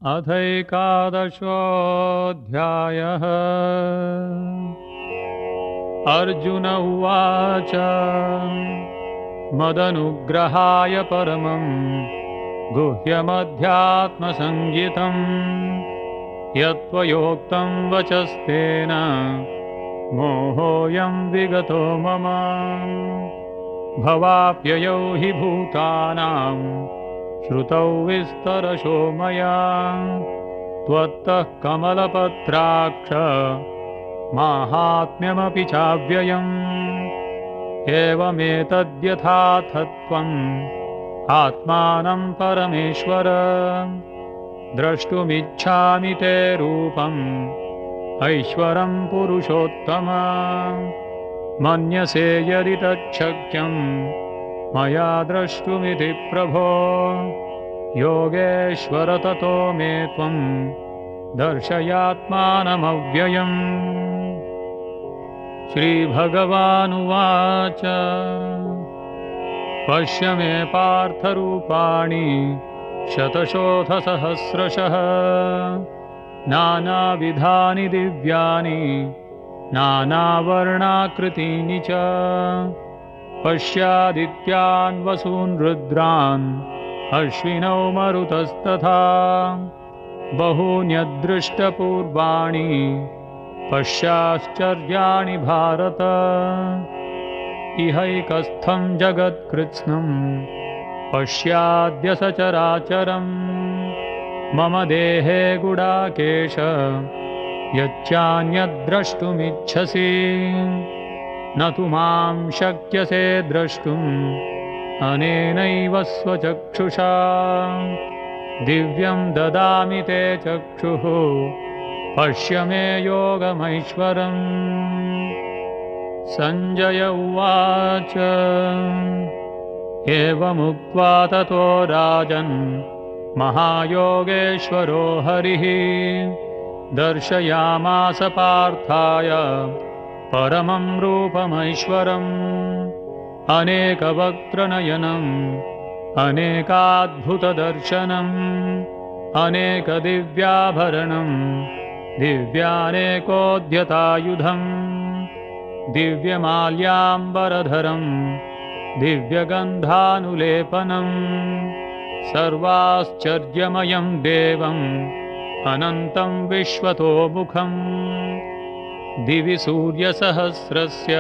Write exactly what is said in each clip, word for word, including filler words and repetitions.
अथैकादशोऽध्यायः। अर्जुन उवाच मदनुग्रहाय परमं गुह्यमध्यात्मसंज्ञितं यत्त्वयोक्तं वचस्तेन मोहोऽयं विगतो मम। भवाप्ययौ हि भूतानां श्रुतौ विस्तरशो मया त्वत्तः कमलपत्राक्ष माहात्म्यमपि चाव्ययम्। एवमेतद्यथार्थत्वम् आत्मानं परमेश्वर द्रष्टुमिच्छामि ते रूपम् ऐश्वरं पुरुषोत्तम। मन्यसे यदि तच्छक्यं मया द्रष्टुमिति प्रभो योगेश्वर ततो मे त्वं दर्शयात्मानमव्ययम्। श्रीभगवानुवाच पश्य मे पार्थरूपाणि शतशोथसहस्रशः नानाविधानि दिव्यानि नानावर्णाकृतीनि च। पश्यादित्यान् वसून् रुद्रान् अश्विनौ मरुतस्तथा बहून्यदृष्टपूर्वाणि पश्याश्चर्याणि भारत। इहैकस्थं जगत्कृत्स्नं पश्याद्य सचराचरं मम देहे गुडाकेश यच्चान्यद्द्रष्टुमिच्छसि न तु मां शक्यसे द्रष्टुम् अनेनैव स्वचक्षुषा। दिव्यं ददामि ते चक्षुः पश्य मे योगमैश्वरम्। सञ्जय उवाच एवमुक्त्वा ततो राजन् महायोगेश्वरो हरिः दर्शयामास पार्थाय परमं रूपमैश्वरम्। अनेकवक्त्रनयनम् अनेकाद्भुतदर्शनम् अनेकदिव्याभरणम् दिव्यानेकोद्यतायुधम् दिव्यमाल्याम्बरधरम् दिव्यगन्धानुलेपनम् सर्वाश्चर्यमयं देवम् अनन्तं विश्वतोमुखम्। दिवि सूर्यसहस्रस्य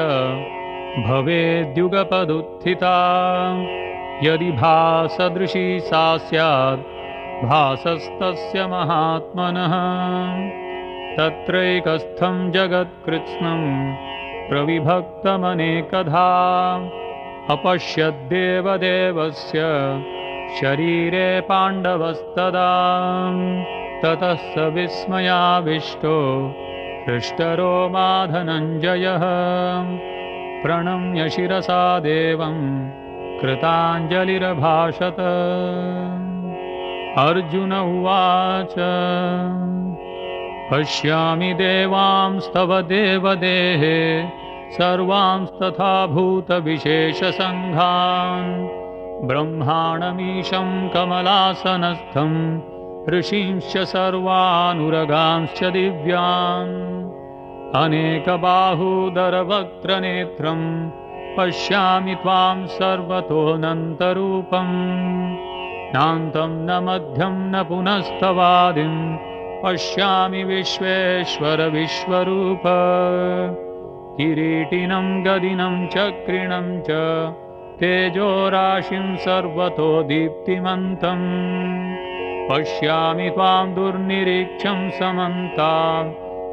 भवेद्युगपदुत्थिता यदि भासदृशी सा स्यात् भासस्तस्य महात्मनः। तत्रैकस्थं जगत्कृत्स्नं प्रविभक्तमनेकधा अपश्यद्देवदेवस्य शरीरे पाण्डवस्तदा। ततः स विस्मयाविष्टो हृष्टरोमा धनञ्जयः प्रणम्य शिरसा देवं कृताञ्जलिरभाषत। अर्जुन उवाच पश्यामि देवांस्तव देवदेहे सर्वांस्तथा भूतविशेषसङ्घान् ब्रह्माणमीशं कमलासनस्थं ऋषींश्च सर्वानुरगांश्च दिव्यान्। अनेकबाहूदरवक्त्रनेत्रं पश्यामि त्वां सर्वतोऽनन्तरूपम्। नान्तं न मध्यं न पुनस्तवादिं पश्यामि विश्वेश्वर विश्वरूप। किरीटिनं गदिनं चक्रिणं च तेजोराशिं सर्वतो दीप्तिमन्तम्। पश्यामि त्वां दुर्निरीक्षं समन्तात्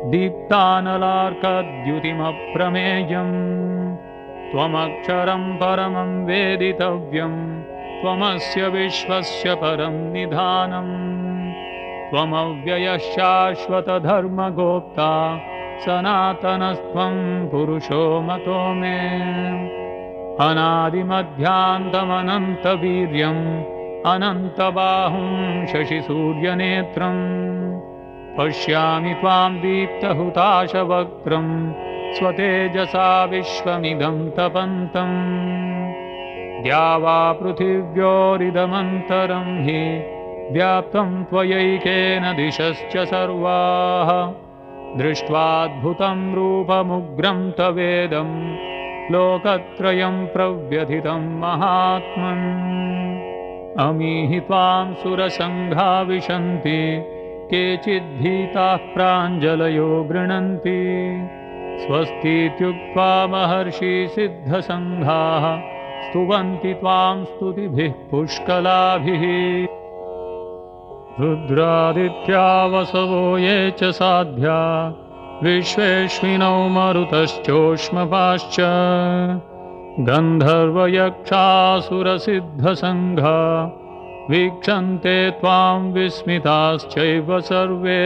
दीप्तानलार्कद्युतिमप्रमेयम्। त्वमक्षरं परमं वेदितव्यं त्वमस्य विश्वस्य परं निधानम्। त्वमव्ययः शाश्वतधर्मगोप्ता सनातनस्त्वं पुरुषो मतो मे। अनादिमध्यान्तमनन्तवीर्यम् अनन्तबाहुं शशिसूर्यनेत्रम्। पश्यामि त्वां दीप्तहुताशवक्त्रं स्वतेजसा विश्वमिदं तपन्तम्। द्यावा पृथिव्योरिदमन्तरं हि व्याप्तं त्वयैकेन दिशश्च सर्वाः दृष्ट्वाद्भुतं रूपमुग्रं तवेदं लोकत्रयं प्रव्यथितं महात्मन् अमीहि त्वां सुरसङ्घा विशन्ति केचिद्भीताः प्राञ्जलयो गृह्णन्ति स्वस्तीत्युक्त्वा महर्षि सिद्धसङ्घाः स्तुवन्ति त्वां स्तुतिभिः पुष्कलाभिः रुद्रादित्या वसवो ये च साध्या विश्वेश्विनौ मरुतश्चोष्मपाश्च गन्धर्वयक्षासुरसिद्धसङ्घा वीक्षन्ते त्वां विस्मिताश्चैव सर्वे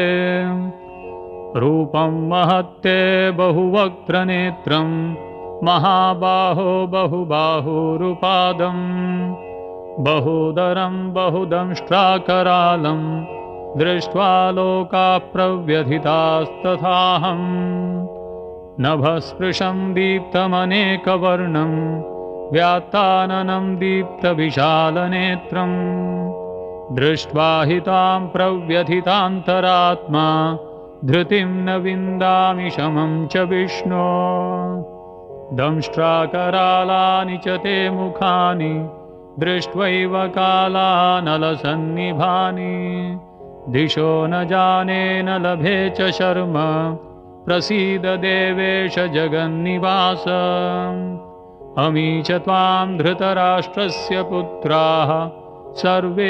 रूपं महत्ते बहुवक्त्रनेत्रं महाबाहो बहुबाहुरुपादं बहुदरं बहुदंष्ट्राकरालं दृष्ट्वा लोकाः प्रव्यथितास्तथाहम् नभस्पृशं दीप्तमनेकवर्णं व्यात्ताननं दीप्तविशालनेत्रं दृष्ट्वा हि तां प्रव्यथितान्तरात्मा धृतिं न विन्दामि शमं च विष्णो दंष्ट्राकरालानि च ते मुखानि दृष्ट्वैव कालानलसन्निभानि दिशो न जाने न लभे च शर्म प्रसीद देवेश जगन्निवास अमी च त्वां धृतराष्ट्रस्य पुत्राः सर्वे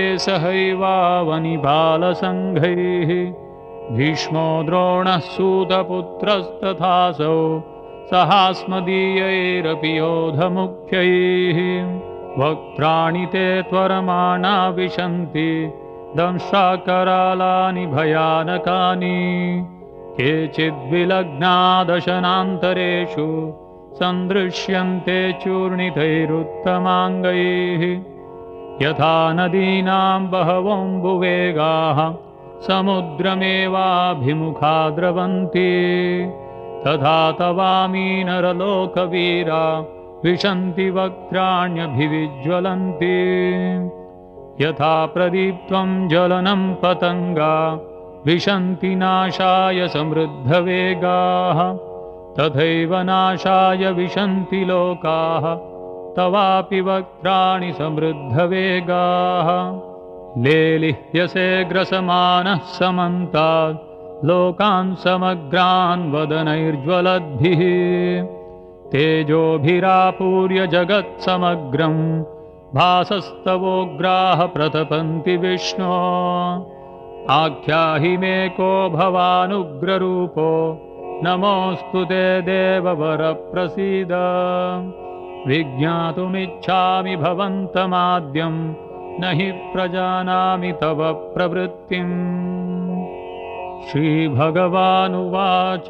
सहैवावनिबालसङ्घैः भीष्मो द्रोणः सूतपुत्रस्तथासौ सहास्मदीयैरपि योधमुख्यैः वक्त्राणि ते त्वरमाणा विशन्ति दंष्ट्राकरालानि भयानकानि केचिद्विलग्ना दशनान्तरेषु सन्दृश्यन्ते चूर्णितैरुत्तमाङ्गैः यथा नदीनां बहवोऽम्बुवेगाः समुद्रमेवाभिमुखा द्रवन्ति तथा तवामी नरलोकवीरा विशन्ति वक्त्राण्यभिविज्वलन्ति यथा प्रदीप्तं ज्वलनं पतङ्गा विशन्ति नाशाय समृद्धवेगाः तथैव नाशाय विशन्ति लोकाः तवापि वक्त्राणि समृद्धवेगाः लेलिह्यसे ग्रसमानः समन्तात् लोकान् समग्रान् वदनैर्ज्वलद्भिः तेजोभिरापूर्य जगत्समग्रं भासस्तवोग्राः प्रतपन्ति विष्णो आख्याहि मे को भवानुग्ररूपो नमोऽस्तु ते देववरप्रसीद विज्ञातुमिच्छामि भवन्तमाद्यं न हि प्रजानामि तव प्रवृत्तिम् श्रीभगवानुवाच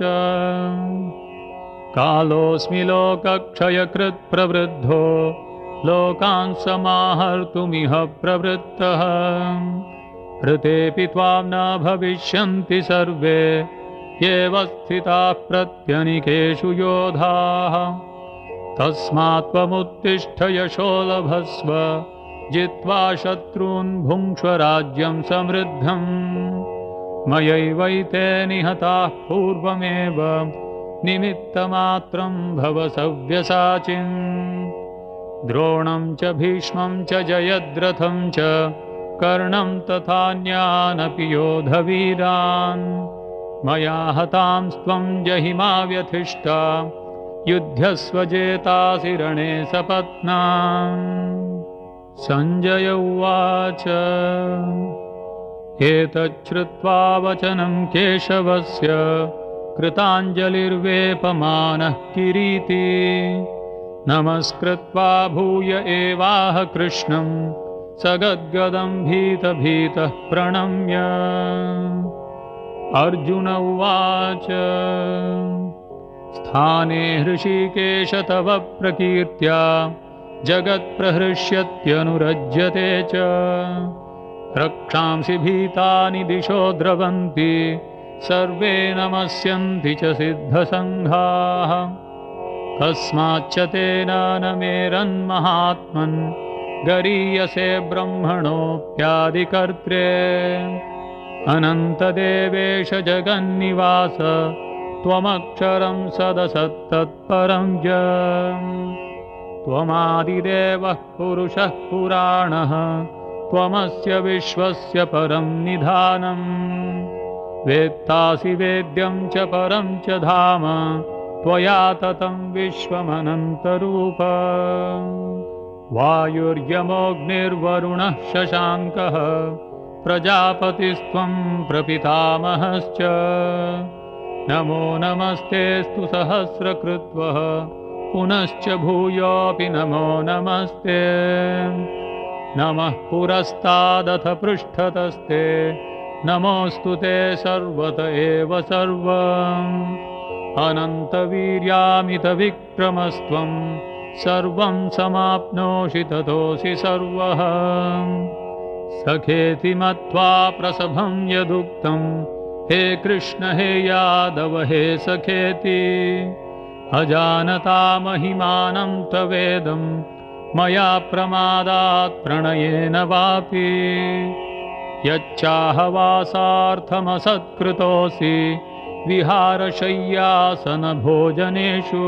कालोऽस्मि लोकक्षयकृत् प्रवृद्धो लोकान् समाहर्तुमिह प्रवृत्तः ऋतेऽपि त्वां न भविष्यन्ति सर्वे एव स्थिताः प्रत्यनिकेषु योधाः तस्मात् त्वमुत्तिष्ठ यशो लभस्व जित्वा शत्रून् भुङ्क्ष्व राज्यं समृद्धम् मयैवैते निहताः पूर्वमेव निमित्तमात्रं भव सव्यसाचिन् द्रोणं च भीष्मं च जयद्रथं च कर्णं तथान्यानपि योधवीरान् मया हतांस्त्वं जहिमा व्यथिष्ठा युध्यस्व जेतासि रणे सपत्नान् सञ्जय उवाच एतच्छ्रुत्वा वचनं केशवस्य कृताञ्जलिर्वेपमानः किरीटी नमस्कृत्वा भूय एवाह कृष्णं सगद्गदं भीतभीतः प्रणम्य अर्जुन उवाच स्थाने हृषीकेश तव प्रकीर्त्या जगत्प्रहृष्यत्यनुरज्यते च रक्षांसि भीतानि दिशो द्रवन्ति सर्वे नमस्यन्ति च सिद्धसङ्घाः कस्माच्च तेन न मेरन्महात्मन् गरीयसे ब्रह्मणोऽप्यादिकर्त्रे अनन्तदेवेश जगन्निवास त्वमक्षरं सदसत्तत्परं च त्वमादिदेवः पुरुषः पुराणः त्वमस्य विश्वस्य परं निधानम् वेत्तासि वेद्यं च परं च धाम त्वया ततं विश्वमनन्तरूप वायुर्यमोऽग्निर्वरुणः शशाङ्कः प्रजापतिस्त्वं प्रपितामहश्च नमो नमस्तेऽस्तु सहस्रकृत्वः पुनश्च भूयोऽपि नमो नमस्ते नमः पुरस्तादथ पृष्ठतस्ते नमोऽस्तु ते सर्वत एव सर्वम् अनन्तवीर्यामितविक्रमस्त्वं सर्वं समाप्नोषि ततोऽसि सर्वः सखेति मत्वा प्रसभं यदुक्तं हे कृष्ण हे यादव हे सखेति अजानता महिमानं तवेदं मया प्रमादात् प्रणयेन वापि यच्चाहवासार्थमसत्कृतोऽसि विहारशय्यासनभोजनेषु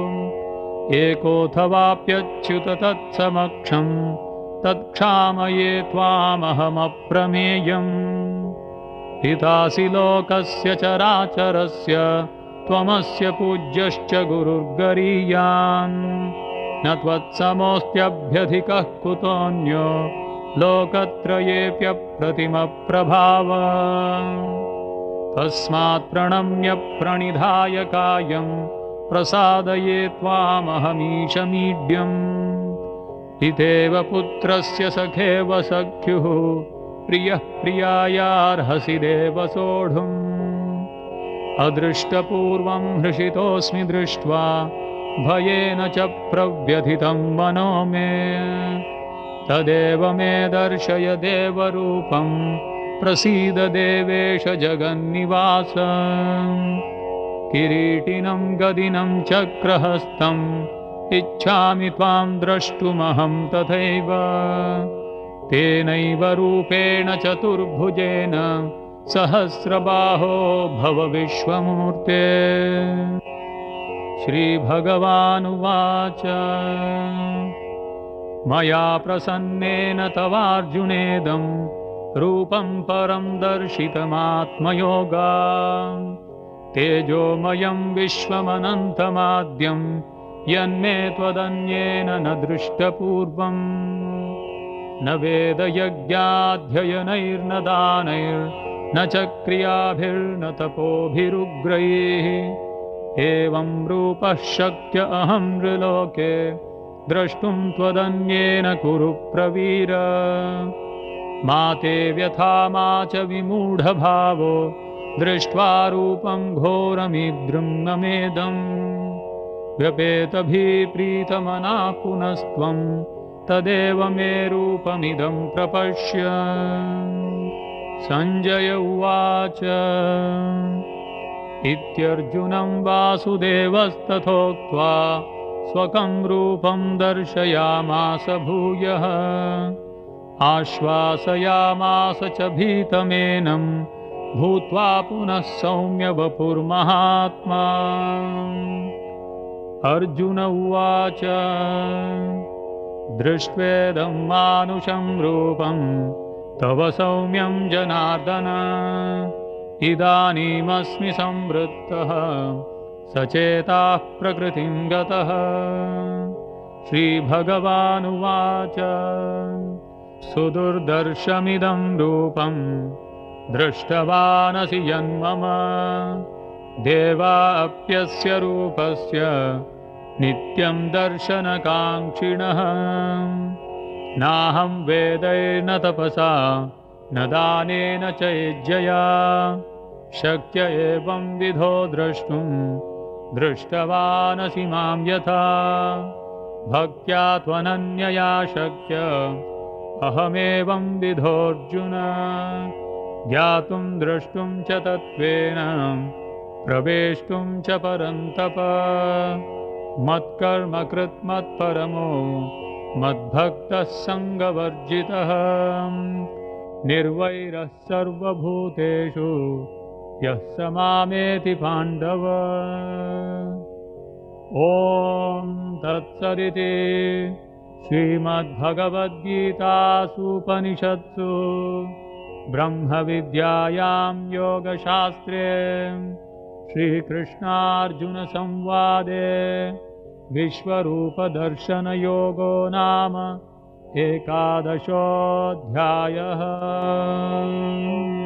एकोऽथवाप्यच्युत तत्समक्षं तत्क्षामये त्वामहमप्रमेयम् पितासि लोकस्य चराचरस्य त्वमस्य पूज्यश्च गुरुर्गरीयान् न त्वत्समोऽस्त्यभ्यधिकः कुतोऽन्यो लोकत्रयेऽप्यप्रतिमप्रभाव तस्मात् प्रणम्य प्रणिधाय कायं प्रसादये त्वामहमीशमीड्यम् पितेव पुत्रस्य सखेव सख्युः प्रियः प्रियायार्हसि देव सोढुम् अदृष्टपूर्वं हृषितोऽस्मि दृष्ट्वा भयेन च प्रव्यथितं मनो मे तदेव मे दर्शय देवरूपं प्रसीद देवेश जगन्निवास किरीटिनं गदिनं चक्रहस्तम् इच्छामि त्वां द्रष्टुमहं तथैव तेनैव रूपेण चतुर्भुजेन सहस्रबाहो भव विश्वमूर्ते श्रीभगवानुवाच मया प्रसन्नेन तवार्जुनेदं रूपं परं दर्शितमात्मयोगात् तेजोमयं विश्वमनन्तमाद्यं यन्मे त्वदन्येन न दृष्टपूर्वम् न वेदयज्ञाध्ययनैर्न दानैर्न च क्रियाभिर्न तपोभिरुग्रैः एवं रूपः शक्य अहं नृलोके द्रष्टुं त्वदन्येन कुरु प्रवीर मा ते व्यथा मा च विमूढभावो दृष्ट्वा रूपं घोरमीद्रुं नमेदम् व्यपेतभिप्रीतमना पुनस्त्वं तदेव मे रूपमिदं प्रपश्य सञ्जय उवाच इत्यर्जुनं वासुदेवस्तथोक्त्वा स्वकं रूपं दर्शयामास भूयः आश्वासयामास च भीतमेनं भूत्वा पुनः सौम्य वपुर्महात्मा अर्जुन उवाच दृष्ट्वेदं मानुषं रूपं तव सौम्यं जनार्दन इदानीमस्मि संवृत्तः सचेताः प्रकृतिं गतः श्रीभगवानुवाच सुदुर्दर्शमिदं रूपं दृष्टवानसि यन्मम देवा अप्यस्य रूपस्य नित्यं दर्शनकाङ्क्षिणः नाहं वेदैर्न तपसा न दानेन च यज्ञया शक्य एवं विधो द्रष्टुं दृष्टवानसि मां यथा भक्त्या त्वनन्यया शक्य अहमेवं विधोऽर्जुन ज्ञातुं द्रष्टुं च तत्त्वेन प्रवेष्टुं च परन्तप मत्कर्म कृत् मत्परमो मद्भक्तः सङ्गवर्जितः निर्वैरः सर्वभूतेषु यः स मामेति पाण्डव। ॐ तत्सदिति श्रीमद्भगवद्गीतासूपनिषत्सु ब्रह्मविद्यायां योगशास्त्रे श्रीकृष्णार्जुनसंवादे विश्वरूपदर्शनयोगो नाम एकादशोऽध्यायः।